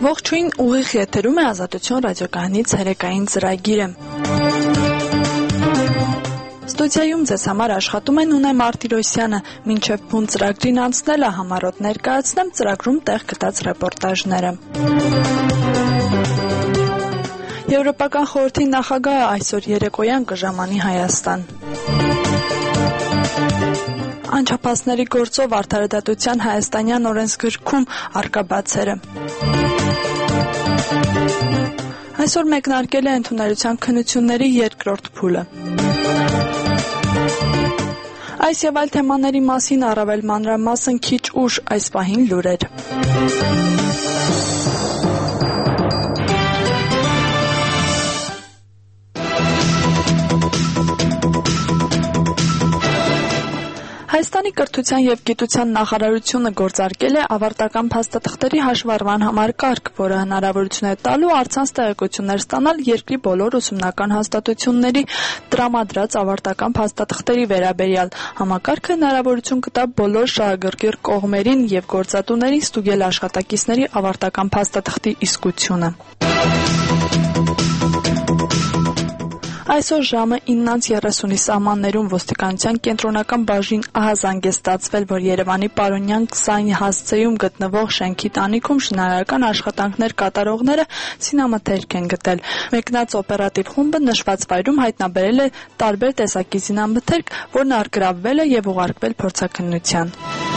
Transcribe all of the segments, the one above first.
Ողջույն, ուղիղ եթերում է Ազատություն ռադիոկայանից ցերեկային ծրագիրը։ Ստուդիայում ձեզ համար աշխատում է Նունե Մարտիրոսյանը, մինչև բուն ծրագրին անցնելը համառոտ ներկայացնեմ ծրագրում տեղ գտած ռեպորտաժները։ Եվրոպական խորհրդի նախագահը այսօր երեկոյան կժամանի Հայաստան։ Անչափահասների գործով արդարադատության հայաստանյան օրենսգրքում առկա բացերը։ Այսօր մեկնարկել է ընդունելության քննությունների երկրորդ փուլը։ Այս եւ այլ թեմաների մասին առավել մանրամասն քիչ ուշ այս պահին լուրեր։ Հայաստանի կրթության և գիտության նախարարությունը գործարկել է ավարտական փաստաթղթերի հաշվառման համար կարգ, որը հնարավորություն է տալու առցանց տեղեկություններ ստանալ երկրի բոլոր ուսումնական հաստատությունների տրամադրած ավարտական փաստաթղթերի վերաբերյալ։ Համակարգը հնարավորություն կտա բոլոր շահագրգիռ կողմերին և գործատուներին ստուգել աշխատակիցների ավարտական փաստաթղթի իսկությունը։ Այսօր ժամը 9:30-ի սահմաններում ոստիկանության կենտրոնական բաժին ահազանգ է ստացվել, որ Երևանի Պարոնյան 20 հասցեում գտնվող շենքի տանիքում շինարարական աշխատանքներ կատարողները զինամթերք են գտել։ Մեկնած օպերատիվ խումբը նշված վայրում հայտնաբերել է տարբեր տեսակի զինամթերք, որն առգրավվել է և ուղարկվել փորձաքննության։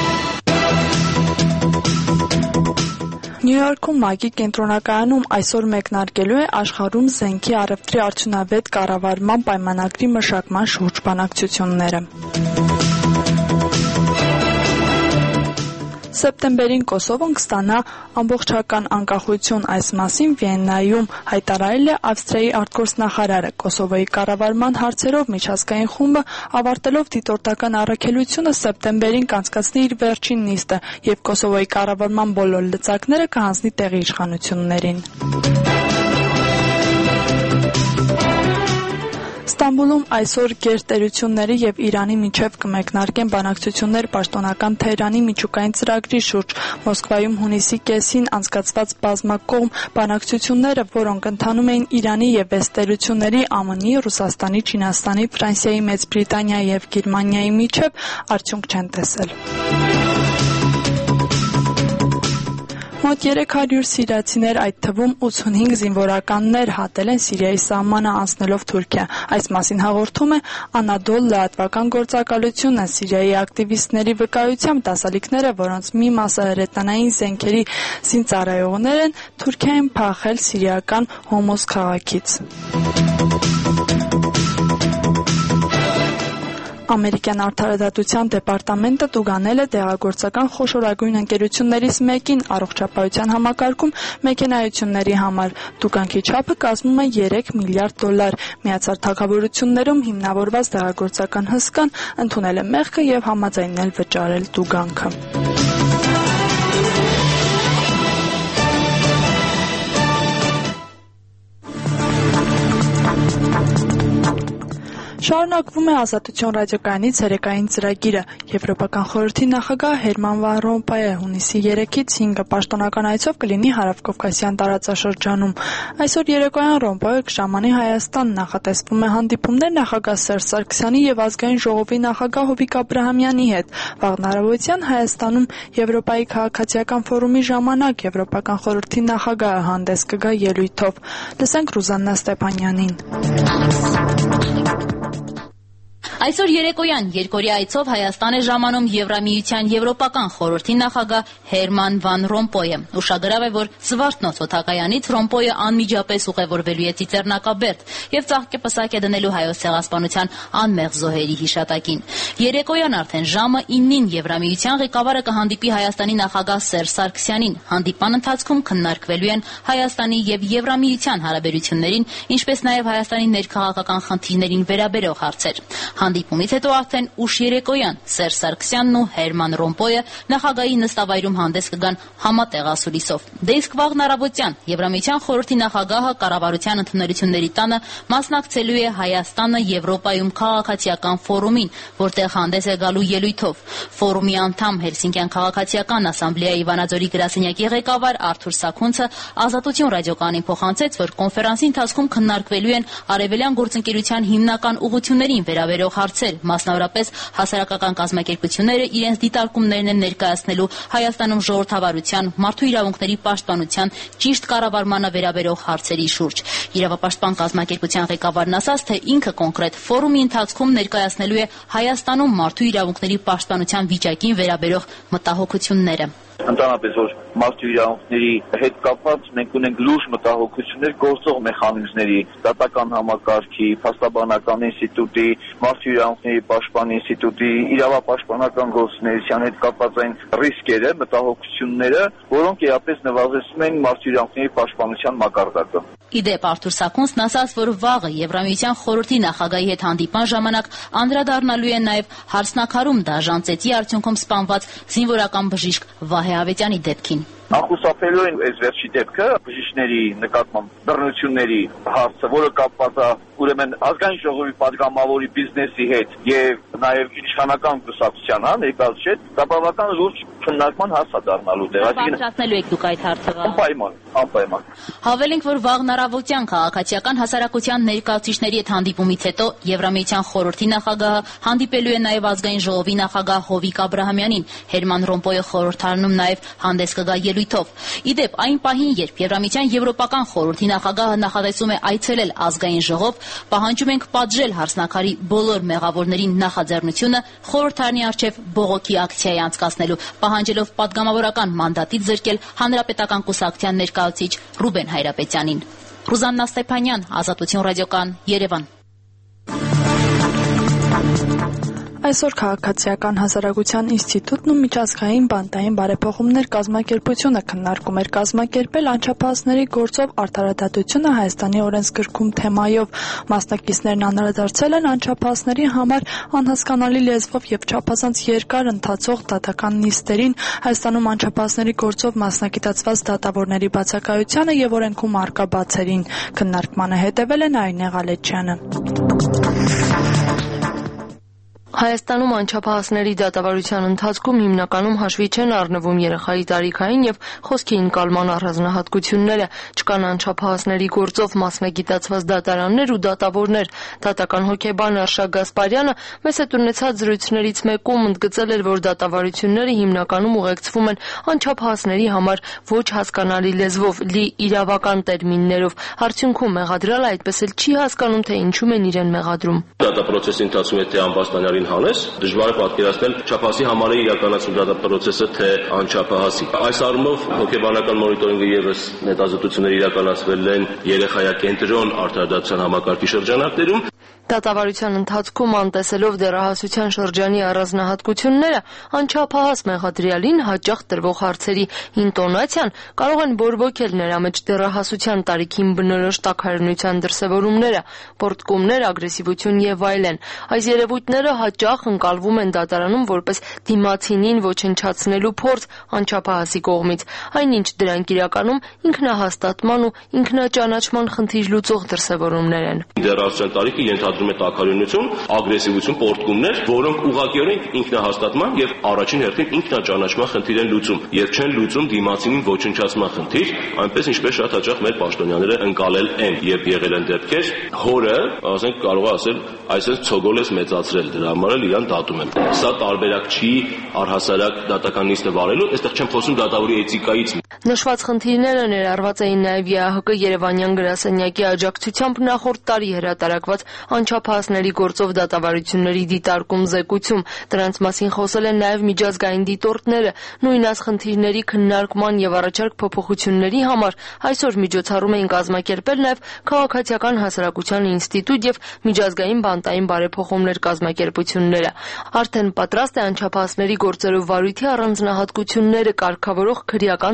Նյու Յորքում ՄԱԿ-ի կենտրոնակայանում այսօր մեկնարկելու է աշխարհում զենքի առևտրի արդյունավետ կառավարման պայմանագրի մշակման շուրջ բանակցությունները։ Սեպտեմբերին Կոսովոն կստանա ամբողջական անկախություն, այս մասին Վիեննայում հայտարարել է Ավստրիայի արտգործնախարարը։ Կոսովոյի կառավարման հարցերով միջազգային խումբը ավարտելով դիտորդական առաքելությունը սեպտեմբերին կանցկացնի իր վերջին նիստը և Կոսովոյի կառավարման բոլոր լծակները կհանձնի տեղի իշխանություններին։ Ստամբուլում այսօր գերտերությունների և Իրանի միջև կմեկնարկեն բանակցություններ պաշտոնական Թեհրանի միջուկային ծրագրի շուրջ։ Մոսկվայում հունիսի կեսին անցկացված բազմակողմ բանակցությունները, որոնք ընթանում էին Իրանի և 6 տերությունների ԱՄՆ-ի, Ռուսաստանի, Չինաստանի, Ֆրանսիայի, Մեծ Բրիտանիայի և Գերմանիայի միջև, արդյունք չեն տեսել։ Մոտ 300 սիրիացիներ, այդ թվում 85 զինվորականներ հատել են Սիրիայի սահմանը անցնելով Թուրքիա։ Այս մասին հաղորդում է Անադոլ լրատվական գործակալությունը։ Սիրիայի ակտիվիստների վկայությամբ դասալիքները, որոնց մի մասը հրետանային զենքերի զինծառայողներ են, Թուրքիա են փախել սիրիական Հոմոս քաղաքից։ Ամերիկյան արդարադատության դեպարտամենտը տուգանել է դեղագործական խոշորագույն ընկերություններից մեկին առողջապահության համակարգում մեքենայությունների համար։ Տուգանքի չափը կազմում է $3 միլիարդ։ Միացյալ Թագավորություններում հիմնավորված դեղագործական հսկան ընդունել է մեղքը և համաձայնել վճարել տուգանքը։ Շարունակվում է Ազատություն ռադիոկայանի ցերեկային ծրագիրը։ Եվրոպական խորհրդի նախագահ Հերման վան Ռոմպոյը հունիսի 3-ից 5-ը պաշտոնական այցով կլինի Հարավկովկասյան տարածաշրջանում։ Այսօր երեկոյան Ռոմպոյը կժամանի Հայաստան, նախատեսվում է հանդիպումներ նախագահ Սերժ Սարգսյանի և Ազգային ժողովի նախագահ Հովիկ Աբրահամյանի հետ։ Վաղն առավոտյան Հայաստանում Եվրոպայի քաղաքացիական ֆորումի ժամանակ Եվրոպական խորհրդի նախագահը հանդես կգա ելույթով։ Լսենք Ռուզաննա Ստեփանյանին։ Այսօր երեկոյան երկօրյա այցով Հայաստան է ժամանում Եվրամիության Եվրոպական խորհրդի նախագահ Հերման վան Ռոմպոյը։ Ուշագրավ է, որ Զվարթնոց օդակայանից Ռոմպոյը անմիջապես ուղևորվելու է Ծիծեռնակաբերդ և ծաղկեպսակ է դնելու Հայոց ցեղասպանության անմեղ զոհերի հիշատակին։ Երեկոյան արդեն ժամը 9-ին Եվրամիության ղեկավարը կհանդիպի Հայաստանի նախագահ Սերժ Սարգսյանին։ Հանդիպման ընթացքում քննարկվելու են Հայաստանի և Եվրամիության հարաբերություններին, ինչպես նաև Հայաստանի ներքաղաքական խնդիրներին վերաբերող հարցեր։ Հանդիպումից հետո արդեն ուշ երեկոյան Սերժ Սարգսյանն ու Հերման Ռոմպոյը նախագահի նստավայրում հանդես կգան համատեղ ասուլիսով։ Դե իսկ վաղն առավոտյան Եվրամիության խորհրդի նախագահը կառավարության ընդունելությունների տանը մասնակցելու է Հայաստանը Եվրոպայում քաղաքացիական ֆորումին, որտեղ հանդես է գալու ելույթով։ Ֆորումի անդամ Հելսինկյան քաղաքացիական ասամբլեայի Վանաձորի գրասենյակի ղեկավար Արթուր Սաքունցը Ազատություն ռադիոկայանին փոխանցեց, որ կոնֆերանսի ընթացքում քննարկվելու են արևելյան գործընկերության հիմնական ուղղություններին վերաբերող հարցեր, մասնավորապես հասարակական կազմակերպությունները իրենց դիտարկումներն են ներկայացնելու Հայաստանում ժողովրդավարության, մարդու իրավունքների պաշտպանության, ճիշտ կառավարմանը վերաբերող հարցերի շուրջ։ Իրավապաշտպան կազմակերպության ղեկավարն ասաց, թե ինքը կոնկրետ ֆորումի ընթացքում ներկայացնելու է Հայաստանում մարդու իրավունքների պաշտպանության վիճակին վերաբերող մտահոգությունները։ Ընդհանրապես որ մարդու իրավունքների հետ կապված մենք ունենք լուրջ մտահոգություններ գործող մեխանիզմների, դատական համակարգի, փաստաբանական ինստիտուտի, մարդու իրավունքների պաշտպան ինստիտուտի, իրավապաշտպանական գործունեության հետ կապված այն ռիսկերը, մտահոգությունները, որոնք իրապես նվազեցնում են մարդու իրավունքների պաշտպանության մակարդակը։ Իդեպ Արթուր Սաքունցն ասաց, որ վաղը Եվրամիության խորհրդի նախագահի հետ հանդիպման ժամանակ անդրադառնալու է նաև հարցնաքարում դաժան ծեծի արդյունքում սպանված զինվորական բժիշկ Վահե Ավետյանի դեպքին։ Անխուսափելու են այս վերջի դեպքը բժիշկների նկատմամբ բռնությունների հարցը, որը կապված է ուրեմն ազգային ժողովի падգամավորի բիզնեսի հետ եւ նաեւ իշխանական կուսակցության, ներկայացուցիչ, դա բավական լուրջ քննարկման հարց է դառնալու դեր։ Բարձրացնելու եք դուք այդ հարցը։ Անպայման։ Հավելենք, որ վաղն առավոտյան քաղաքացիական հասարակության ներկայացուցիչների հետ հանդիպումից հետո Եվրամիության խորհրդի նախագահը հանդիպելու է նաև ազգային ժողովի նախագահ Հովիկ Աբրահամյանին, Հերման Ռոմպոյը խորհրդարանում նաև հանդես կգա ելույթով։ Իդեպ այն պահին, երբ Եվրամիության Եվրոպական խորհրդի նախագահը նախատեսում է այցելել ազգային ժողով, պահանջում ենք պատժել հարցնաքարի բոլոր մեղավորներին նախաձեռնությունը խորհրդարանի առջև բողոքի ակցիայի անցկացնելու, պահանջելով падգամավորական մանդատից զրկել հանրապետական կուսակցության ներկայացուցիչ Ռուբեն Հայրապետյանին։ Ռուզաննա Ստեփանյան, Ազատություն ռադիոկայան, Երևան։ Այսօր Քաղաքացիական հասարակության ինստիտուտն ու միջազգային բանտային բարեփոխումներ կազմակերպությունը քննարկում էր կազմակերպել անչափահասների գործով արդարադատությունը Հայաստանի օրենսգրքում թեմայով։ Մասնակիցներն անդրադարձել են անչափահասների համար անհասկանալի լեզվով եւ չափազանց երկար ընթացող դատական նիստերին, Հայաստանում անչափահասների գործով մասնագիտացված դատավորների բացակայությանը եւ օրենքում առկա բացերին։ Քննարկմանը հետեւել է Նարինե Ղալեչյանը։ Հայաստանում անչափահասների դատավարության ընթացքում հիմնականում հաշվի չեն առնվում երեխայի տարիքային եւ խոսքի ընկալման առանձնահատկությունները, չկան անչափահասների գործով մասնագիտացված դատարաններ ու դատավորներ։ Դատական հոգեբան Արշակ Գասպարյանը մեծ հետ ունեցած զրույցներից մեկում ընդգծել էր, որ դատավարությունները հիմնականում ուղեկցվում են անչափահասների համար ոչ հասկանալի լեզվով, լի իրավական տերմիններով։ Արդյունքում մեղադրյալը այդպես էլ չի հասկանում, թե ինչու են իրեն մեղադրում։ Դատապրոցեսի ընթացքում եթե անվաստանյալին հանես, դժվար է պատկերացնել չափահասի համար է իրականացում դատապրոցեսը, թե անչափահասի։ Այս առումով հոգեբանական մոնիտորինգը եւս հետազոտություններ իրականացվել են երեխայակենտրոն արդարադատության համակարգի շրջանակներում։ Դատավարության ընթացքում անտեսելով դեռահասության շրջանի առանձնահատկությունները, անչափահաս մեղադրյալին հաճախ տրվող հարցերի ինտոնացիան կարող են բորբոքել նրա մեջ դեռահասության տարիքին բնորոշ տաքարյունության դրսևորումները, պոռթկումներ, ագրեսիվություն եւ այլն։ Այս երևույթները հաճախ ընկալվում են դատարանում որպես դիմացինին ոչնչացնելու փորձ անչափահասի կողմից, այնինչ դրանք իրականում ինքնահաստատման ու ինքնաճանաչման խնդիր լուծող դրսևորումներ են։ Դեռահասության տարիքը ենթադրում է տաքարյունություն, ագրեսիվություն, պոռթկումներ, որոնք ուղղակիորեն ինքնահաստատման եւ առաջին հերթին ինքնաճանաչման խնդիր են լուծում եւ չեն լուծում դիմացինին ոչնչացման խնդիր, այնպես ինչպես շատ հաճախ մեր պաշտոնյաները ընկալել են եւ եղել են դեպքեր, հորը, ասենք կարող է ասել, այսպես ցոգոլ ես մեծացրել, դրա համար էլ իրան դատում եմ։ Սա տարբերակ չի առհասարակ դատական նիստը վարելու, այստեղ չեմ խոսում դատավորի էթիկայից։ Նշված խնդիրները ներառված էին նաև ԵԱՀԿ Երևանյան գրասենյակի աջակցությամբ նախորդ տարի հրատարակված անչափահասների գործով դատավարությունների դիտարկում զեկույցում։ Դրանց մասին խոսել են նաև միջազգային դիտորդները։ Նույն այս խնդիրների քննարկման եւ առաջարկ փոփոխությունների համար այսօր միջոցառում էին կազմակերպել նաև Քաղաքացիական հասարակության ինստիտուտ եւ միջազգային բանտային բարեփոխումներ կազմակերպությունները։ Արդեն պատրաստ է անչափահասների գործերով վարույթի առանձնահատկությունները կարգավորող քրեական դատավարության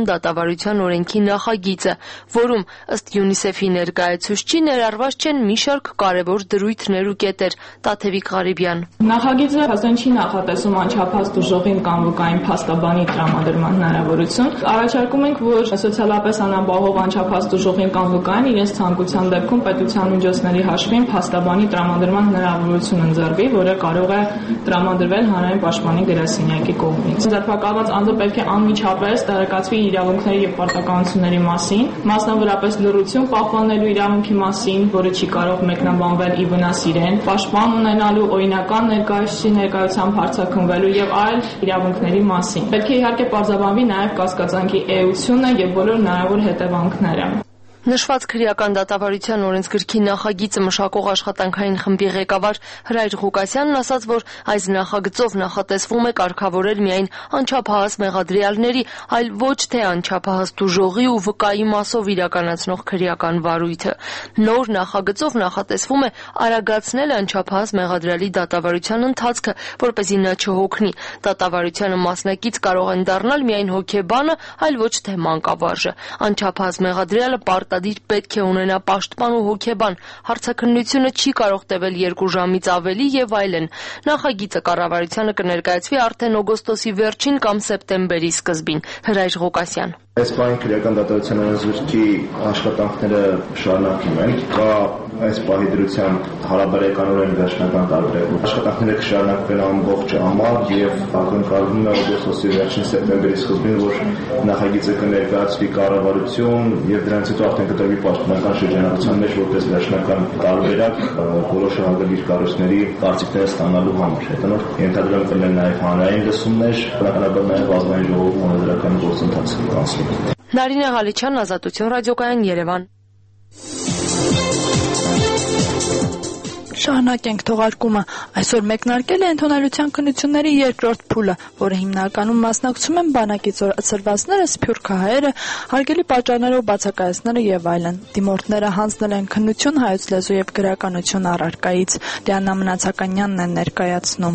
դատավարության օրենքի նախագիծը, որում ըստ UNICEF-ի ներկայացուցչի ներառված չեն մի շարք կարևոր դրույթներ ու կետեր։ Տաթևիկ Ղարիբյան. Նախագիծը հաստատ չի նախատեսում անչափահաս դժողին կամ վկային փաստաբանի տրամադրման հնարավորություն։ Առաջարկում ենք, որ սոցիալապես անապահով անչափահաս դժողին կամ վկային իրենց ցանկության դեպքում պետության միջոցների հաշվին փաստաբանի տրամադրման հնարավորություն ընձեռվի, որը կարող է տրամադրվել հանրային պաշտպանի գրասենյակի կողմից։ Ձերբակալված անձը պետք է անմիջապես տեղեկացվի իրավունքների եւ պարտականությունների մասին, մասնավորապես լրություն պահպանելու իրավունքի մասին, որը չի կարող մեկնաբանվել ի վնաս իրեն, պաշտպան ունենալու օրինական ներկայությամբ հարցաքննվելու եւ այլ իրավունքների մասին։ Պետք է իհարկե պարզաբանվի նաեւ կասկածանքի էությունը եւ բոլոր հնարավոր հետևանքները։ Նշված քրեական դատավարության օրենսգրքի նախագիծը մշակող աշխատանքային խմբի ղեկավար Հրայր Ղուկասյանն ասաց, որ այս նախագծով նախատեսվում է կարգավորել միայն անչափահաս մեղադրյալների, այլ ոչ թե անչափահաս դժողի ու վկայի մասով իրականացնող քրեական վարույթը։ Նոր նախագծով նախատեսվում է արագացնել անչափահաս մեղադրյալի դատավարության ընթացքը, որպեսզի նա չհոգնի։ Դատավարությանը մասնակից կարող են դառնալ միայն հոգեբանը, այլ ոչ թե մանկավարժը։ Անչափահաս մեղադրյալը պարտադիր պետք է ունենա պաշտպան ու հոգեբան, հարցաքննությունը չի կարող տևել 2 ժամից ավելի եւ այլն։ Նախագիծը կառավարությանը կներկայացվի արդեն օգոստոսի վերջին կամ սեպտեմբերի սկզբին։ Հրայր Ղուկասյան. Այս բանի քրեական դատավարության օրենսգրքի աշխատանքները շարունակվում են։ Կա այս պահի դրությամբ հարաբերականորեն վերջնական տարբերակ։ Աշխատանքները կշարունակվեն ամբողջ ամառ եւ ակնկալվում է օգոստոսի վերջին սեպտեմբերի սկզբին, որ նախագիծը կներկայացվի կառավարություն եւ դրանից հետո արդեն կտրվի պաշտպանական շրջանառության մեջ որպես վերջնական տարբերակ բոլոր շահագրգիռ կառույցների կարծիքները ստանալու համար։ Հետո ենթադրում կլինեն նաեւ հանրային լսումներ, բնականաբար նաեւ ազգային ժողովի մոնոդրական գործընթաց կանցնի։ Նարինե Ղալիչյան, Ազատություն ռադիոկայան, Երևան։ Շարունակենք թողարկումը։ Այսօր մեկնարկել է ընդունելության քննությունների երկրորդ փուլը, որը հիմնականում մասնակցում են բանակից ծրվածները, սփյուռքահայերը, հարգելի պատճառներով բացակայեցները եւ այլն։ Դիմորդները հանձնել են քննություն հայոց լեզու եւ գրականություն առարկայից։ Դիանա Մնացականյանն է ներկայացնում։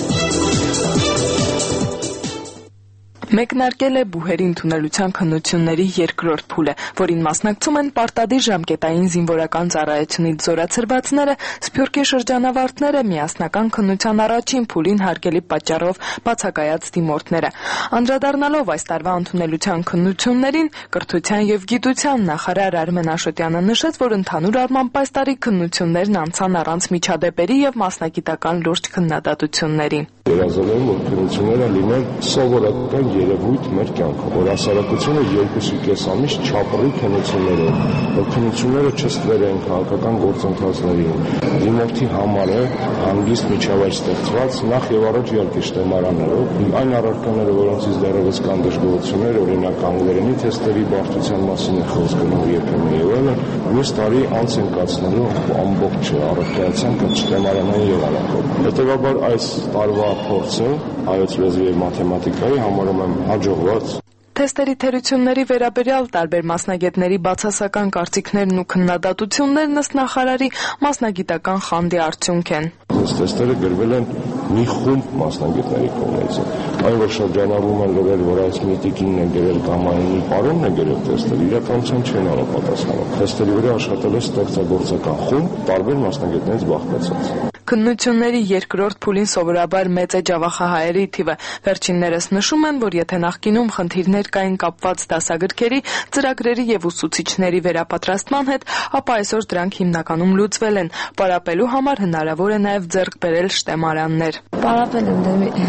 Մեկնարկել է բուհերի ընդունելության քննությունների երկրորդ փուլը, որին մասնակցում են պարտադիր ժամկետային զինվորական ծառայությունից զորացրվածները, սփյուռքի շրջանավարտները, միասնական քննության առաջին փուլին հարգելի պատճառով բացակայած դիմորդները։ Անդրադառնալով այս տարվա ընդունելության քննություններին, կրթության եւ գիտության նախարար Արմեն Աշոտյանը նշեց, որ ընդհանուր առմամբ այս տարի քննություններն անցան առանց միջադեպերի եւ մասնագիտական լուրջ քննադատությունների։ Երազանքում որ քննությունները լինեն սովորական երևույթ մեր կյանքում, որ հասարակությունը 2.5 ամիս չապռի քննություններով, որ քննությունները չստվերեն քաղաքական գործընթացներին, դիմորդի համար է հանգիստ միջավայր ստեղծված նախ եւ առաջ իհարկե շտեմարաններով, այն առարկաները, որոնցից դեռևս կան դժգոհություններ, օրինակ անգլերենի թեստերի բարդության մասին է խոսք գնում երբեմն եւ այլն, մյուս տարի անց են կացնելու ամբողջ առարկայության շտեմարանային եղանակով։ Հետևաբար այս տարվա փորձը հայոց լեզվի եւ մաթեմատիկայի համարում եմ հաջողված։ Թեստերի թերությունների վերաբերյալ տարբեր մասնագետների բացասական կարծիքներն ու քննադատություններն ըստ նախարարի մասնագիտական խանդի արդյունք են։ Այս թեստերը գրվել են մի խումբ մասնագետների կողմից։ Այն որ շրջանառվում են լուրեր, որ այս միտիկինն է գրել կամ այն պարոնն է գրել թեստերը, իրականության չեն համապատասխանում։ Թեստերի վրա աշխատել է ստեղծագործական խումբ, տարբեր մասնագետներից բաղկացած։ Քննությունների երկրորդ փուլին սովորաբար մեծ է ջավախահայերի թիվը։ Վերջիններս նշում են, որ եթե նախկինում խնդիրներ կային կապված դասագրքերի, ծրագրերի եւ ուսուցիչների վերապատրաստման հետ, ապա այսօր դրանք հիմնականում լուծվել են։ Պարապելու համար հնարավոր է նաեւ ձեռք բերել շտեմարաններ։ Պարապել եմ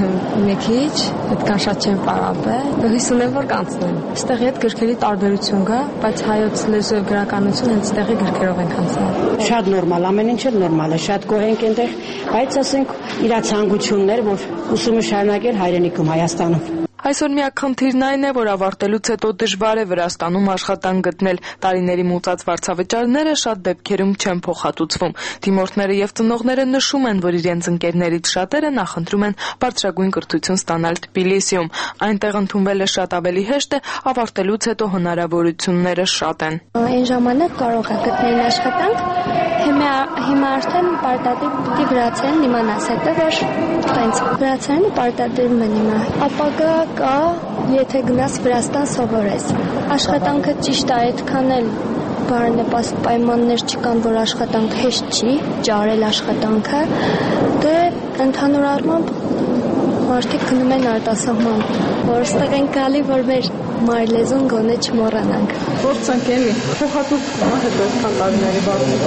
մի քիչ, այդքան շատ չեմ պարապել, հույս ունեմ, որ կանցնեմ։ Այստեղի հետ գրքերի տարբերություն կա, բայց հայոց լեզու եւ գրականություն հենց այդտեղի գրքերով ենք անցնում։ Շատ նորմալ, ամեն ինչը նորմալ է, շատ գոհ ենք այնտեղ, բայց ասենք իր ցանկություններ, որ ուսումը շարունակել հայրենիքում Հայաստանում։ Այսօր միակ խնդիրն այն է, որ ավարտելուց հետո դժվար է Վրաստանում աշխատանք գտնել։ Տարիների մուծած վարձավճարները շատ դեպքերում չեն փոխհատուցվում։ Դիմորդները եւ ծնողները նշում են, որ իրենց ընկերներից շատերը նախընտրում են բարձրագույն կրթություն ստանալ Թբիլիսիում։ Այնտեղ ընդունվել է շատ ավելի հեշտ է, ավարտելուց հետո հնարավորությունները շատ են։ Այն ժամանակ կարող է գտնել աշխատանք, հիմա արդեն պարտադիր պիտի վրացերեն իմանաս, հետո որ տենց վրացերենը պարտադիրում են հիմա։ Ապագա կա, եթե գնաս Վրաստան սովորես։ Աշխատանքը ճիշտ է, այդքան էլ բարենպաստ պայմաններ չկան, որ աշխատանք հեշտ չի, ճարել աշխատանքը, դե ընդհանուր առմամբ մարդիկ գնում են արտասահման, որ ստեղ են գալի, որ մեր մայր լեզուն գոնե չմոռանանք։ Փորձենք էլի, փոխատուկ հետո քան տարիների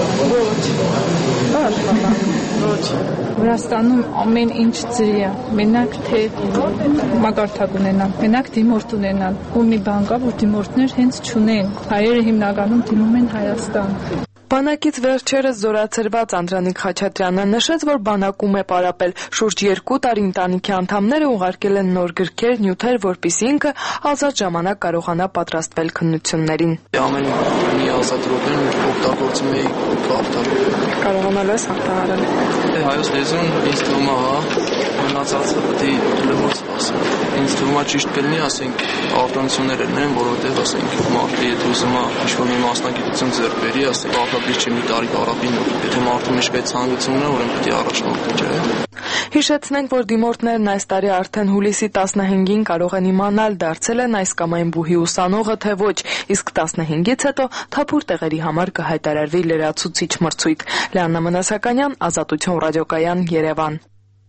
ոչ։ Վրաստանում ամեն ինչ ծրի է, մենակ թե մագարտակ ունենան, մենակ դիմորդ ունենան, ու մի բան կա, որ դիմորդներ հենց չունեն, հայերը հիմնականում դիմում են Հայաստան։ Բանակից վերջերս զորացրված Անդրանիկ Խաչատրյանը նշեց, որ բանակում է պարապել, շուրջ 2 տարի ընտանիքի անդամները ուղարկել են նոր գրքեր, նյութեր, որպեսզի ինքը ազատ ժամանակ կարողանա պատրաստվել քննություններին։ Ամեն մի ազատ րոպեն օգտագործում էի կարդալ։ Կարողանալ ես հաղթահարել։ Հայոց լեզուն ինձ թվում է, մնացածը պետք է լրիվ սպասել։ Ինձ թվում է ճիշտ կլինի, ասենք, արտոնություններ են, որովհետև ասենք մարդը եթե ուզում է ինչ-որ մի մասնագիտություն ձեռք բերի, ասենք արտադրիչ չի մի տարի կարապին, եթե մարդու մեջ կա ցանկություն ունի, ուրեմն պետք է առաջնորդի, չէ՞։ Հիշեցնենք, որ դիմորդներն այս տարի արդեն հուլիսի 15-ին կարող են իմանալ դարձել են այս կամ այն բուհի ուսանողը, թե ոչ, իսկ 15-ից հետո թափուր տեղերի համար կհայտարարվի լրացուցիչ մրցույթ։ Լիաննա Մնասականյան, Ազատություն ռադիոկայան, Երևան։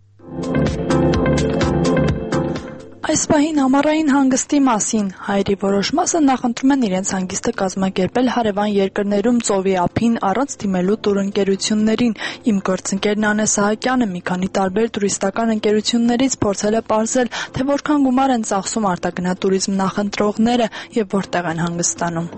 Այս պահին ամառային հանգստի մասին հայերի որոշ մասը նախընտրում են իրենց հանգիստը կազմակերպել հարևան երկրներում ծովի ափին առանց դիմելու տուրընկերություններին։ Իմ գործընկեր Նանե Սահակյանը մի քանի տարբեր տուրիստական ընկերություններից փորձել է պարզել, թե որքան գումար են ծախսում արտագնա տուրիզմ նախընտրողները եւ որտեղ են հանգստանում։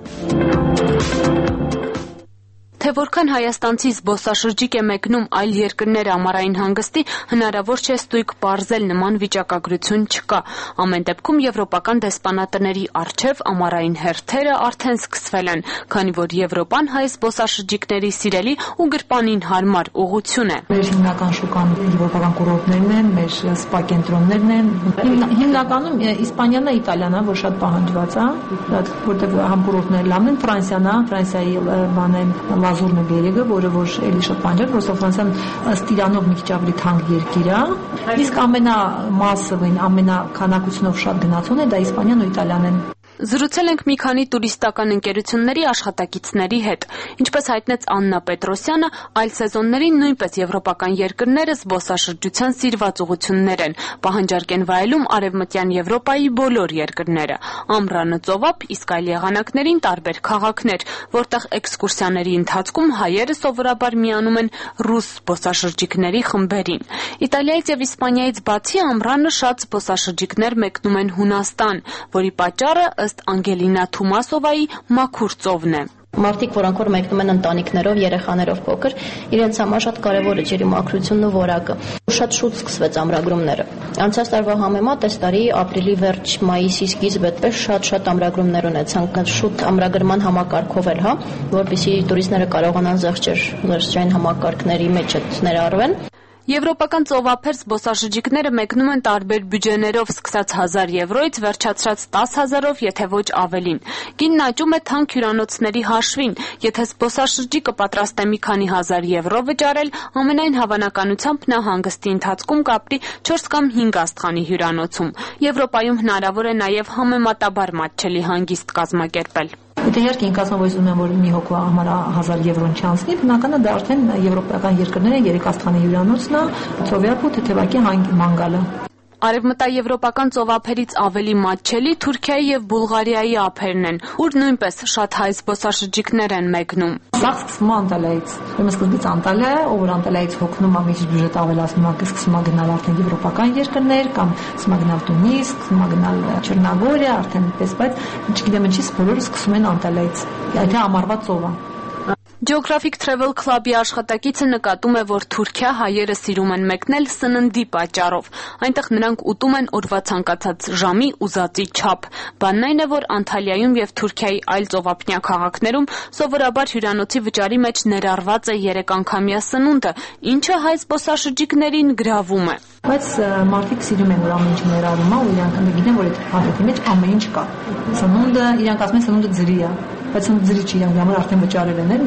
Թե որքան հայաստանցի զբոսաշրջիկ է մեկնում այլ երկրներ ամառային հանգստի, հնարավոր չէ ստույգ պարզել, նման վիճակագրություն չկա։ Ամեն դեպքում եվրոպական դեսպանատների առջև ամառային հերթերը արդեն սկսվել են, քանի որ Եվրոպան հայ զբոսաշրջիկների սիրելի ու գրպանին հարմար ուղղություն է։ Մեր հիմնական շուկան եվրոպական կուրորտներն են, մեր սպա կենտրոններն են։ Հիմնականում Իսպանիան է, Իտալիան է, որ շատ պահանջված է, որտեղ համ կուրորտները լավն են, Ֆրանսիան է, Ֆրանսիայի բանեն Լազուրնը բերեգը, որը որ էլի շատ պահանջված, որովհետև Ֆրանսիան ըստ իրանով մի քիչ ավելի թանկ երկիր է, իսկ ամենամասովին, ամենաքանակությունով շատ գնացուն է դա Իսպանիան ու Իտալիան են։ Զրուցել ենք մի քանի տուրիստական ընկերությունների աշխատակիցների հետ։ Ինչպես հայտնեց Աննա Պետրոսյանը, այլ սեզոններին նույնպես եվրոպական երկրները զբոսաշրջության սիրված ուղղություններ են, պահանջարկ են վայելում Արևմտյան Եվրոպայի բոլոր երկրները։ Ամռանը ծովափ, իսկ այլ եղանակներին տարբեր քաղաքներ, որտեղ էքսկուրսիաների ընթացքում հայերը սովորաբար միանում են ռուս զբոսաշրջիկների խմբերին։ Իտալիայից եւ Իսպանիայից բացի ամռանը շատ զբոսաշրջիկներ մեկնում են Հունաստան, որի պատճառը ըստ Անգելինա Թումասովայի մաքուր ծովն է։ Մարդիկ, որոնք որ մեկնում են ընտանիքներով, երեխաներով փոքր, իրենց համար շատ կարևոր է ջրի մաքրությունն ու որակը։ Շատ շուտ սկսվեց ամրագրումները։ Անցած տարվա համեմատ այս տարի ապրիլի վերջ, մայիսի սկիզբ այդպես շատ ամրագրումներ ունեցանք, շուտ ամրագրման համակարգով էլ, որպեսզի տուրիստները կարողանան զեղչերային համակարգների մեջ ներառվեն։ Եվրոպական ծովափեր զբոսաշրջիկները մեկնում են տարբեր բյուջեներով, սկսած 1000 եվրոից վերջացրած 10,000-ով, եթե ոչ ավելին։ Կինն աճում է թանկ հյուրանոցների հաշվին, եթե զբոսաշրջիկը պատրաստ է մի քանի հազար եվրո վճարել, ամենայն հավանականությամբ նա հանգստի ընթացքում կապրի 4 կամ 5 աստղանի հյուրանոցում։ Եվրոպայում հնարավոր է նաև համեմատաբար մատչելի հանգիստ կազմակերպել։ Եթե իհարկե ինքնացան որ ունեն որ մի հոգու համար 1000 եվրոն չանցնի, բնականաբար դա արդեն եվրոպական երկրները 3 աստղանի հյուրանոցն է, ծովյապ ու թեթևակի մանգալը։ Արևմտաեվրոպական ծովափերից ավելի մատչելի Թուրքիայի եւ Բուլղարիայի ափերն են, ուր նույնպես շատ հայ զբոսաշրջիկներ են մեկնում։ Սա սկսվում է Անտալիայից։ Ուրեմն սկզբից Անտալիա, ով որ Անտալիայից հոգնում է, մի քիչ բյուջետ ավելացնում է, սկսում է գնալ արդեն եվրոպական երկրներ կամ սկսում է գնալ Տունիս, սկսում է գնալ Չեռնագորիա, արդեն այդպես, բայց չգիտեմ ինչի բոլորը սկսում են Անտալիայից։ Դա ամառվա ծով է։ Geographic Travel Club-ի աշխատակիցը նկատում է, որ Թուրքիա հայերը սիրում են մեկնել սննդի պատճառով։ Այնտեղ նրանք ուտում են օրվա ցանկացած ժամի ուզածի չափ։ Բանն այն է, որ Անտալիայում եւ Թուրքիայի այլ ծովափնյա քաղաքներում սովորաբար հյուրանոցի վճարի մեջ ներառված է 3 անգամյա սնունդը, ինչը հայ զբոսաշրջիկներին գրավում է։ Բայց մարդիկ սիրում են, որ ամեն ինչ ներառում է, ու իրանք գիտեն, որ այդ հաղորդի մեջ ամեն ինչ կա։ Սնունդը, իրանք ասում են սնունդը ձրի է, բայց սնունդը ձրի չի, իրանք համար արդեն վճարել են, էլի։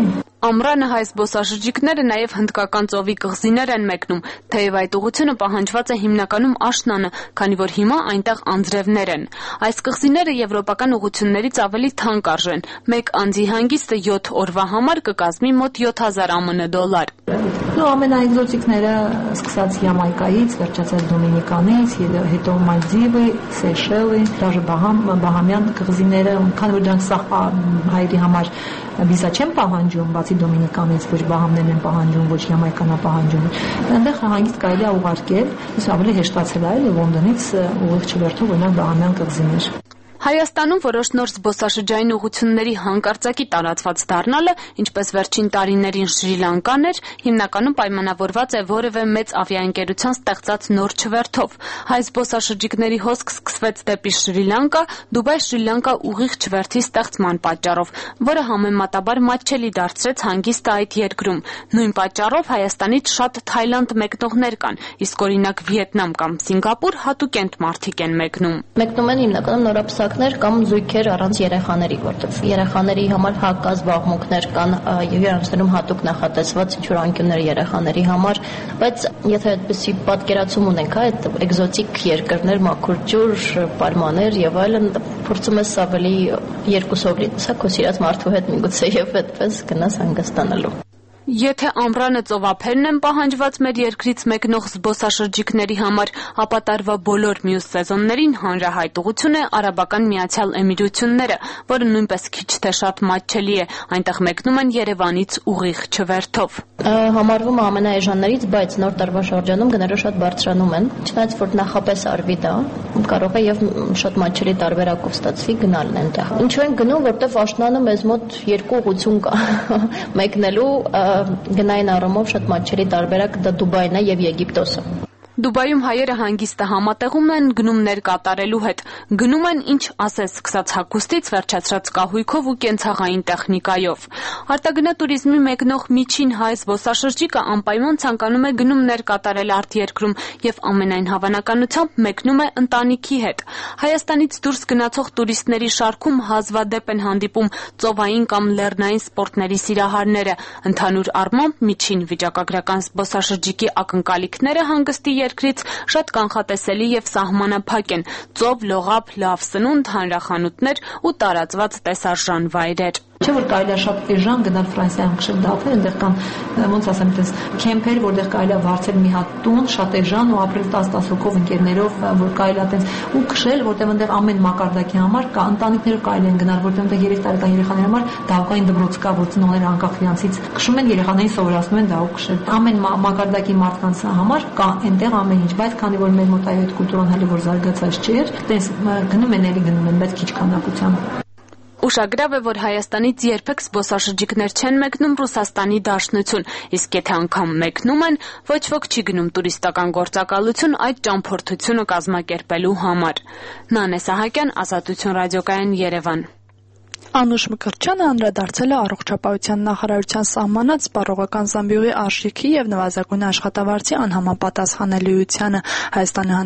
Ամռանը հայ զբոսաշրջիկները նաև հնդկական ծովի կղզիներ են մեկնում, թեև այդ ուղղությունը պահանջված է հիմնականում աշնանը, քանի որ հիմա այնտեղ անձրևներ են։ Այս կղզիները եվրոպական ուղղություններից ավելի թանկ արժեն։ Մեկ անձի հանգիստը 7 օրվա համար կկազմի մոտ 7000 ԱՄՆ դոլար։ Ամենաէկզոտիկները սկսած Յամայկայից, վերջացած Դոմինիկանից, հետո Մալդիվը, Սեյշելը, դաժե Բահամյան կղզիները, քանի որ դրանք սաղ հայերի համար վիզա չեն պահանջում, բացի Դոմինիկանից, ոչ Բահամներն են պահանջում, ոչ Յամայկան է պահանջում։ Այնտեղ հանգիստ կարելի է ուղարկել, ավելի հեշտացել է ուղղությունից ուղիղ չվերթով օրինակ Բահամյան կղզիներ։ Հայաստանում որոշ նոր զբոսաշրջային ուղղությունների հանկարծակի տարածված դառնալը, ինչպես վերջին տարիներին Շրի Լանկան էր, հիմնականում պայմանավորված է որևէ մեծ ավիաընկերության ստեղծած նոր չվերթով։ Հայ զբոսաշրջիկների հոսք սկսվեց դեպի Շրի Լանկա, Դուբայ-Շրի Լանկա ուղիղ չվերթի ստեղծման պատճառով, որը համեմատաբար մատչելի դարձրեց հանգիստը այդ երկրում։ Նույն պատճառով Հայաստանից շատ Թայլանդ մեկնողներ կան, իսկ օրինակ Վիետնամ կամ Սինգապուր հատուկենտ մարդիկ են մեկնում։ Մեկնում են հիմնականում նորապսակներ կամ զույգեր առանց երեխաների, որտեղ երեխաների համար հակազբաղմունքներ կան, երեխաներում հատուկ նախատեսված ինչ-որ անկյուններ երեխաների համար, բայց եթե այդպիսի պատկերացում ունենք, այդ էկզոտիկ երկրներ, մաքուր ջուր, պալմաներ եւ այլն, փորձում ես ավելի երկուսով լինես, քո սիրած մարդու հետ միգուցե եւ այդպես գնաս հանգստանալու։ Եթե ամռանը ծովափերն են պահանջված մեր երկրից մեկնող զբոսաշրջիկների համար, ապա տարվա բոլոր մյուս սեզոններին հանրահայտ ուղղություն է Արաբական Միացյալ Էմիրությունները, որը նույնպես քիչ թե շատ մատչելի է, այնտեղ մեկնում են Երևանից ուղիղ չվերթով։ Համարվում է ամենաէժաններից, բայց նոր տարվա շրջանում գները շատ բարձրանում են, չնայած որ նախապես արվի դա, կարող է եւ շատ մատչելի տարբերակով ստացվի գնալն այնտեղ։ Ինչու են գնում, որտեվ աշնանը մեզ մոտ երկու ուղղություն կա մեկնելու գնային առումով շատ մատչելի տարբերակ դա Դուբայն է եւ Եգիպտոսը։ Դուբայում հայերը հանգիստը համատեղում են գնումներ կատարելու հետ։ Գնում են, ինչ ասես, սկսած հագուստից, վերջացրած կահույքով ու կենցաղային տեխնիկայով։ Արտագնա տուրիզմի մեկնող միջին հայ զբոսաշրջիկը անպայման ցանկանում է գնումներ կատարել արտերկրում եւ ամենայն հավանականությամբ մեկնում է ընտանիքի հետ։ Հայաստանից դուրս գնացող տուրիստների շարքում հազվադեպ են հանդիպում ծովային կամ լեռնային սպորտների սիրահարները։ Ընդհանուր առմամբ միջին վիճակագրական զբոսաշրջիկի ակնկալիքները հանգստի երկրից շատ կանխատեսելի եւ սահմանափակ են՝ ծով, լողափ, լավ սնունդ, հանրախանութներ ու տարածված տեսարժան վայրեր։ Չէ՞ որ կարելի է շատ էժան գնալ Ֆրանսիայում քշել դափեր, այնտեղ կան ոնց ասեմ, այդպես քեմփեր, որտեղ կարելի է վարձել մի հատ տուն, շատ էժան ու ապրել 10 հոգով ընկերներով, որ կարելի է այդպես ու քշել, որտեղ այնտեղ ամեն մակարդակի համար կա, ընտանիքները կարելի են գնալ, որտեղ այնտեղ 3 տարեկան երեխաների համար դահուկային դպրոց կա, որ ծնողները անկախ իրանցից քշում են, երեխաներին սովորացնում են դահուկ քշել։ Ամեն մակարդակի մարդկանց համար կա այնտեղ ամեն ինչ, բայց քանի որ մեր մոտ այդ կուլտուրան հələ որ զարգացած չէր, այդպես գնում են, բայց քիչ քանակությամբ։ Ուշագրավ է, որ Հայաստանից երբեք զբոսաշրջիկներ չեն մեկնում Ռուսաստանի Դաշնություն, իսկ եթե անգամ մեկնում են, ոչ ոք չի գնում տուրիստական գործակալություն այդ ճամփորդությունը կազմակերպելու համար։ Նանե Սահակյան, Ազատություն ռադիոկայան, Երևան։ Անուշ Մկրտչյանը անդրադարձել է առողջապահության նախարարության սահմանած սպառողական զամբյուղի արժիքի եւ նվազագույն աշխատավարձի անհամապատասխանելիությանը։ Հայաստանի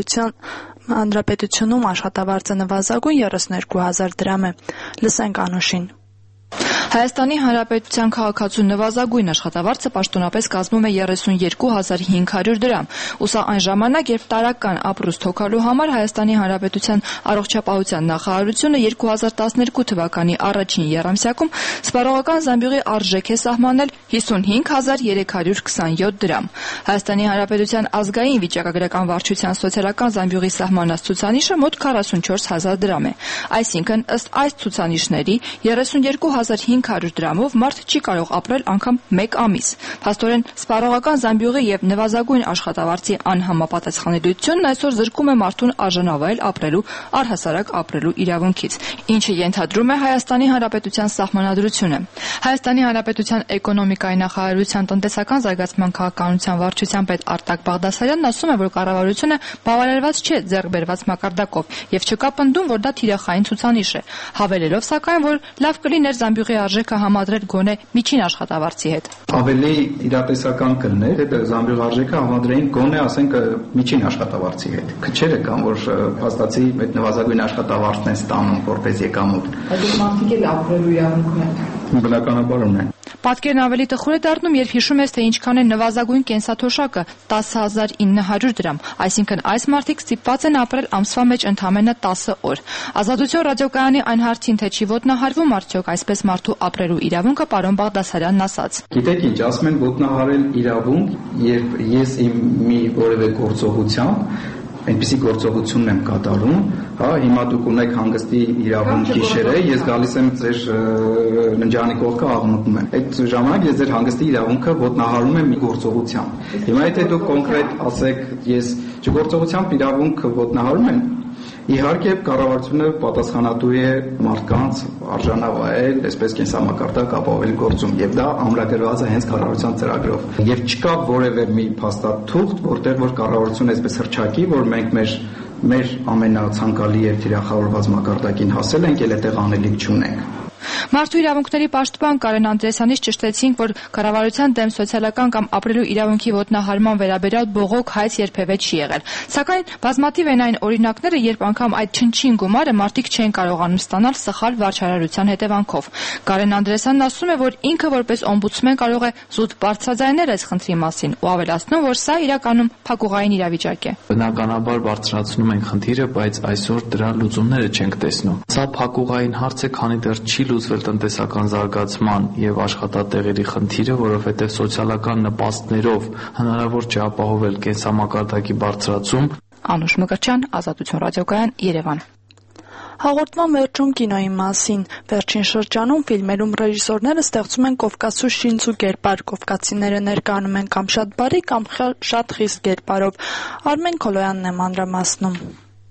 Հանրապետությունում աշխատավարձը նվազագույն 32,000 դրամ է։ Լսենք Անուշին։ Հայաստանի Հանրապետության քաղաքացու նվազագույն աշխատավարձը պաշտոնապես կազմում է 32,500 դրամ, ու սա այն ժամանակ, երբ տարական ապրուստ հոգալու համար Հայաստանի Հանրապետության առողջապահության նախարարությունը 2012 թվականի առաջին եռամսյակում սպառողական զամբյուղի արժեք է սահմանել 55,327 դրամ։ Հայաստանի Հանրապետության ազգային վիճակագրական վարչության սոցիալական զամբյուղի սահմանած ցուցանիշը մոտ 44,000 դրամ է։ Այսինքն, ըստ այս ցուցանիշների 32,500 դրամով մարդ չի կարող ապրել անգամ 1 ամիս։ Փաստորեն, սպառողական զամբյուղի եւ նվազագույն աշխատավարձի անհամապատասխանելիությունն այսօր զրկում է մարդուն արժանավայել ապրելու, առհասարակ ապրելու իրավունքից, ինչը ենթադրում է Հայաստանի Հանրապետության սահմանադրությունը։ Հայաստանի Հանրապետության էկոնոմիկայի նախարարության տնտեսական զարգացման քաղաքականության վարչության պետ Արտակ Բաղդասարյանն ասում է, որ կառավարությունը բավարարված չէ ձեռքբերված մակարդակով եւ չկա պնդում, որ դա թիրախային ցուցանիշ է, հավելելով սակայն, որ լավ կլիներ զամբյուղի արժեքը համադրել գոնե միջին աշխատավարձի հետ։ Ավելի իրատեսական կլներ, եթե զամբյուղի արժեքը համադրեին գոնե, ասենք, միջին աշխատավարձի հետ։ Քչերը կան, որ հաստատի այդ նվազագույն աշխատավարձն են ստանում որպես եկամուտ։ Այդ մարդիկ էլ ապրելու իրավունք ունեն։ Բնականաբար ունեն։ Պատկերն ավելի տխուր է դառնում, երբ հիշում ես, թե ինչքան է նվազագույն կենսաթոշակը՝ 10,900 դրամ, այսինքն այս մարդիկ ստիպված են ապրել ամսվա մեջ ընդամենը 10 օր։ Ազատություն ռադիոկայանի այն հարցին, թե չի ոտնահարվում արդյոք այսպես մարդու ապրելու իրավունքը, պարոն Բաղդասարյանն ասաց. Գիտեք ինչ, ասում են ոտնահարել իրավունք, երբ ես իմ մի որևէ գործողությամբ այնպիսի գործողությունն եմ կատարում, հա, հիմա դուք ունեք հանգստի իրավունք գիշերը, ես գալիս եմ ձեր ննջարանի կողքը աղմկում եմ։ Այդ ժամանակ ես ձեր հանգստի իրավունքը ոտնահարում եմ մի գործողությամբ։ Հիմա եթե դուք կոնկրետ ասեք, ես գործողությամբ իրավունք ոտնահարում եմ, իհարկե կառավարությունը պատասխանատու է մարդկանց արժանավայել, այսպես կենսամակարդակ ապահովել գործում, եւ դա ամրագրված է հենց կառավարության ծրագրով։ Եվ չկա որևէ մի փաստաթուղթ, որտեղ որ կառավարությունը այսպես հրճակի, որ մենք մեր ամենացանկալի եւ թիրախավորված մակարդակին հասել ենք, ել այդտեղ անելիք չունենք։ Մարդու իրավունքների պաշտպան Կարեն Անդրեասյանից ճշտեցինք, որ կառավարության դեմ սոցիալական կամ ապրելու իրավունքի ոտնահարման վերաբերյալ բողոք հայց երբևէ չի եղել։ Սակայն բազմաթիվ են այն օրինակները, երբ անգամ այդ չնչին գումարը մարդիկ չեն կարողանում ստանալ սխալ վարչարարության հետևանքով։ Կարեն Անդրեասյանն ասում է, որ ինքը որպես օմբուդսմեն կարող է զուտ բարձրաձայնել այս խնդրի մասին ու ավելացնում, որ սա իրականում փակուղային իրավիճակ է։ Բնականաբար բարձրացնում ենք խնդիրը, բայց այսօր դրա լուծումները չենք տեսնում։ Սա փակուղային հարց է, քանի դեռ չի լուծվել տնտեսական զարգացման եւ աշխատատեղերի խնդիրը, որովհետեւ սոցիալական նպաստներով հնարավոր չէ ապահովել կենսամակարդակի բարձրացում։ Անուշ Մկրտչյան, Ազատություն ռադիոկայան, Երևան։ Հաղորդման վերջում կինոյի մասին։ Վերջին շրջանում ֆիլմերում ռեժիսորները ստեղծում են կովկասու շինծ ու կերպար, կովկասիները ներկայանում են կամ շատ բարի, կամ շատ խիստ կերպարով։ Արմեն Քոլոյանն է մանրամասնում։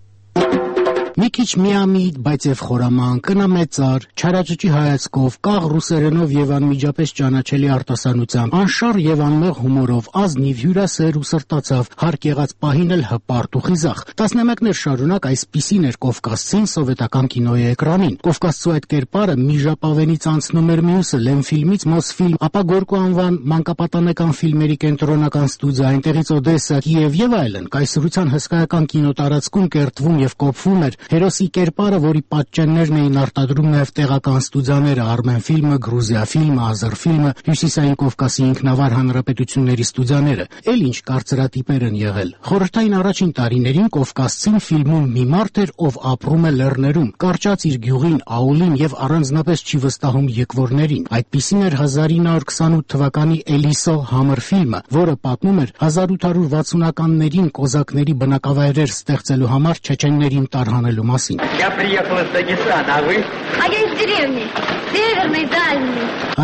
Մի քիչ միամիտ, բայց եւ խորաման, կնամեծար, չարաճճի հայացքով, կաղ ռուսերենով եւ անմիջապես ճանաչելի արտասանությամբ, անշար եւ անմեղ հումորով, ազնիվ, հյուրասեր ու սրտացավ, հարկ եղած պահին էլ հպարտ ու խիզախ։ Տասնամյակներ շարունակ այսպիսին էր կովկասցին սովետական կինոյի էկրանին։ Կովկասցու այդ կերպարը մի ժապավենից անցնում էր մյուսը, Լենֆիլմից Մոսֆիլմ, ապա Գորկու անվան մանկապատանեկան ֆիլմերի կենտրոնական ստուդիա, այնտեղից Օդեսա, Կիև եւ այլն։ Կայսրության հսկայական կինոտարածքում կերտվում եւ կոփվում էր հերոսի կերպարը, որի պատճեններն էին արտադրում նաև տեղական ստուդիաները, Արմեն ֆիլմը, Գրուզիա ֆիլմը, Ազեր ֆիլմը, Հյուսիսային Կովկասի ինքնավար հանրապետությունների ստուդիաները։ Էլ ինչ կարծրատիպեր են եղել։ Խորհրդային առաջին տարիներին կովկասցին ֆիլմում մի մարդ էր, ով ապրում է լեռներում, կարճած իր գյուղին, աուլին եւ առանձնապես չի վստահում եկվորներին։ Այդպիսին էր 1928 թվականի Էլիսո համր ֆիլմը, որը պատմում էր 1860-ականներին կոզակների բնակավայրեր ստեղծելու համար չեչեններին տարհանելու մասին։ Я приехал из Дагестана, а вы? А я из деревни, северной, дальней.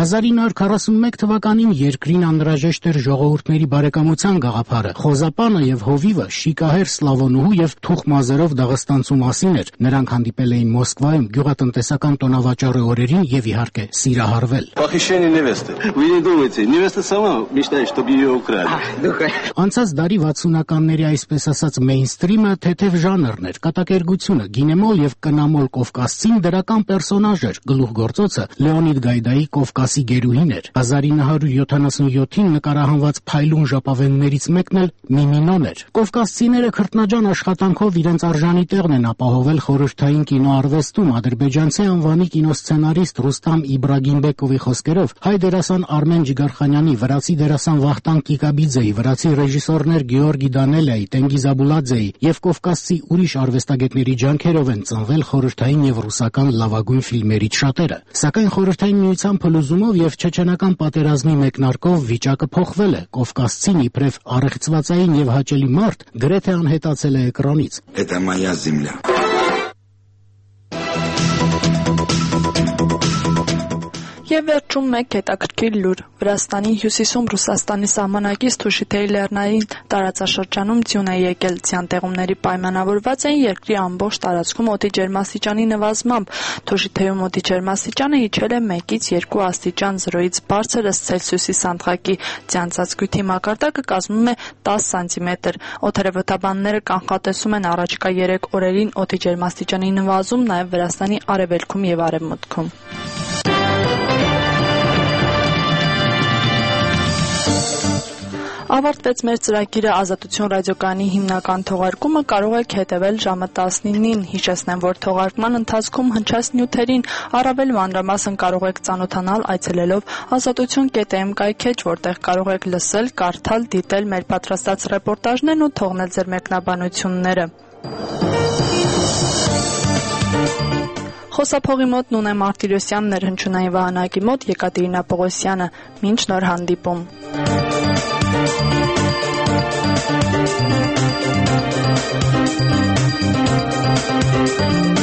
1941 թվականին երկրին անհրաժեշտ էր ժողովուրդների բարեկամության գաղափարը։ Խոզապանը եւ հովիվը շիկահեր Սլավոնուհու եւ թուխ մազերով Դաղստանցու մասին էր։ Նրանք հանդիպել էին Մոսկվայում գյուղատնտեսական տոնավաճառի օրերին եւ իհարկե սիրահարվել։ Похищение невесты. Вы не думайте, невеста сама мечтает, чтобы ее украли. Անցած դարի 60-ականների այսպես ասած մեյնսթրիմը թեթև ժանրն էր, կատակերգությունը, գինեմոլ եւ կնամոլ կովկասցին դրական պերսոնաժ էր, գլուխգործոցը Լեոնիդ Գայդայի Կովկասի գերուհին էր։ 1977-ին նկարահանված Փայլուն ժապավեններից մեկն էլ Միմինոն էր։ Կովկասցիները քրտնաջան աշխատանքով իրենց արժանի տեղն են ապահովել խորհրդային կինոարվեստում։ Ադրբեջանցի անվանի կինոսցենարիստ Ռուստամ Իբրագիմբեկովի խոսքերով հայ դերասան Արմեն Ջիգարխանյանի, վրացի դերասան Վախտան Կիկաբիձեի, վրացի ռեժիսորներ Գեորգի Դանելյայի, Տենգիզ Աբուլաձեի եւ կովկասցի ուրիշ արվեստագետների ջանքերով են ծնվել խորհրդային եւ ռուսական լավագույն ֆիլմերից շատերը։ Սակայն խորհրդային միության փլուզումով եւ չեչենական պատերազմի մեկնարկով վիճակը փոխվել է։ Կովկասցին իբրև առեղծվածային եւ հաճելի մարդ գրեթե անհետացել է էկրանից։ Это моя земля. Եվ վերջում մեկ հետաքրքիր լուր։ Վրաստանի հյուսիսում Ռուսաստանի սահմանակից Թուշիթեի լեռնային տարածաշրջանում ձյուն է եկել։ Ձյան տեղումների պայմանավորված են երկրի ամբողջ տարածքում օդի ջերմաստիճանի նվազմամբ։ Թուշիթեյում օդի ջերմաստիճանը իջել է 1-ից 2 աստիճան, 0-ից բարձր ըստ Ցելսիուսի սանդղակի։ Ձյան ծածկույթի մակարդակը կազմում է 10 սանտիմետր։ Օդերևութաբանները կանխատեսում են առաջիկա 3 օրերին օդի ջերմաստիճանի նվազում նաև Վրաստանի արևելքում եւ արևմուտքում։ Ավարտվեց մեր ծրագիրը Ազատություն ռադիոկայանի հիմնական թողարկումը կարող եք հետևել ժամը 19-ին։ Հիշեցնեմ, որ թողարկման ընթացքում հնչած նյութերին առավել մանրամասն կարող եք ծանոթանալ այցելելով azatutyon.am կայքեջ, որտեղ կարող եք լսել, կարդալ, դիտել մեր պատրաստած ռեպորտաժներն ու թողնել ձեր մեկնաբանությունները։ Խոսափողի մոտ Նունե Մարտիրոսյանն էր, հնչյունային վահանակի մոտ Եկատերինա Պողոսյանը։ Մինչ նոր հանդիպում։ Thank you.